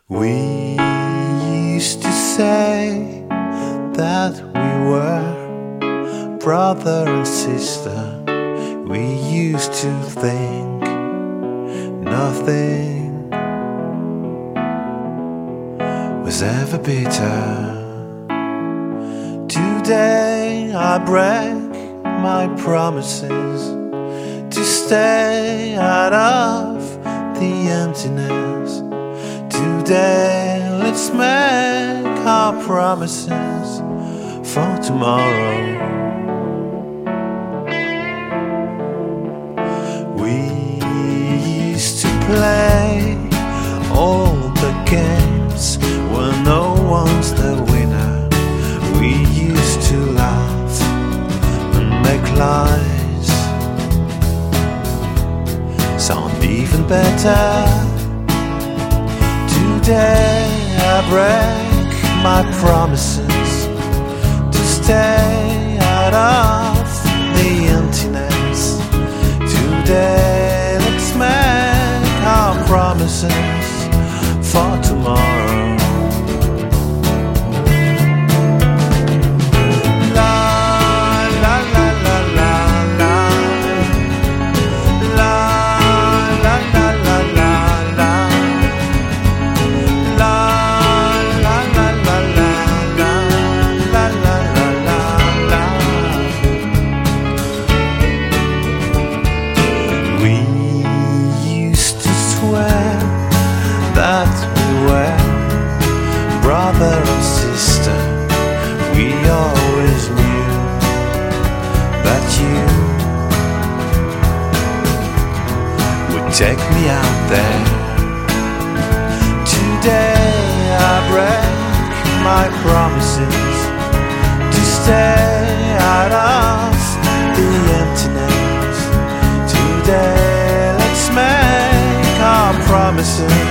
We used to say that we were brother and sister. We used to think nothing was ever bitter. Today I break my promises to stay out of the emptiness. Today let's make our promises for tomorrow. We used to play all the games where no one's the winner. We used to laugh and make lies sound even better. Today I break my promises to stay out of the emptiness. Today let's make our promises for tomorrow. That we were brother and sister. We always knew that you would take me out there. Today I break my promises to stay out of the emptiness. Today let's make our promises